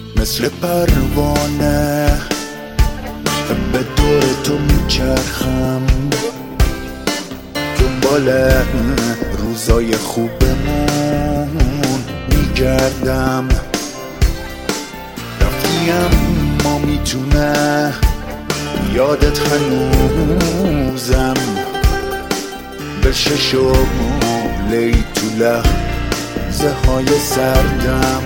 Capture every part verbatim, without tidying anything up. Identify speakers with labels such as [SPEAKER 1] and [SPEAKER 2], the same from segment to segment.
[SPEAKER 1] مثل پروانه به دور تو میچرخم، دنبال روزای خوبمون میگردم. رفتیم ما میتونه یادت هنوزم بشه شعله تو لحظه های سردم.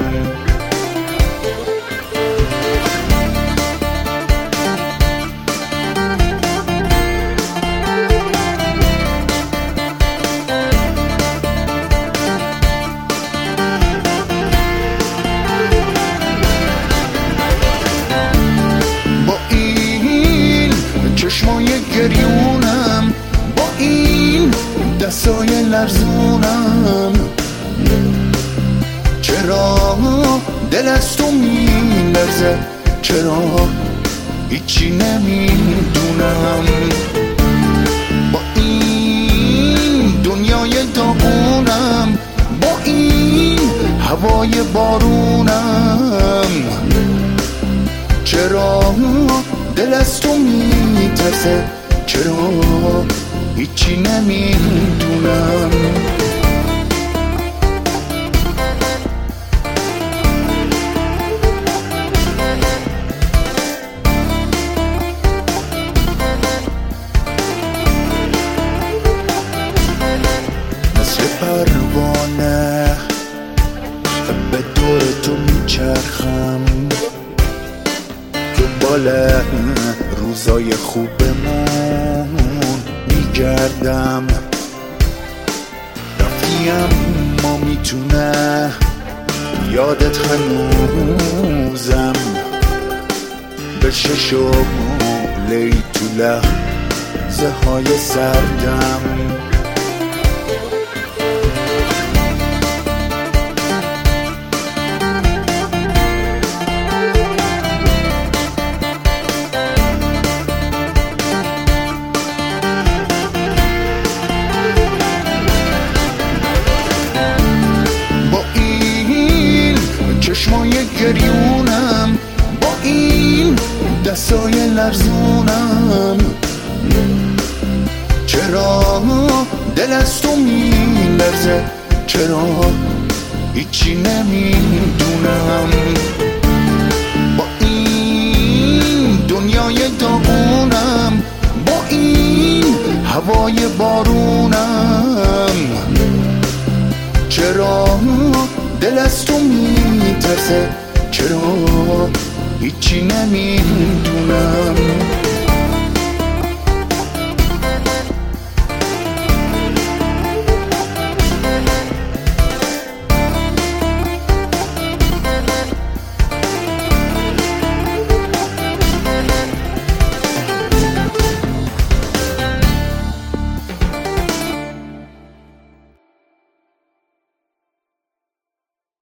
[SPEAKER 1] چشمای گریونم، با این دستای لرزونم، چرا دل از تو میلرزه، چرا هیچی نمیدونم. با این دنیای داغونم، با این هوای بارونم، چرا دل از تو میترسه، چرا هیچی نمیدونم. مثل پروانه به دور تو میچرخم، دنبال روزای خوبمون میگردم. رفتیم ما میتونه یادت هنوزم بشه شعله تو لحظه های سردم. چشمای گریونم، با این دستای لرزونم، چرا دل از تو میلرزه، چرا هیچی نمیدونم. با این دنیای داغونم، با این هوای بارونم، چرا دل از تو میترسه، چرا هیچی نمیدونم.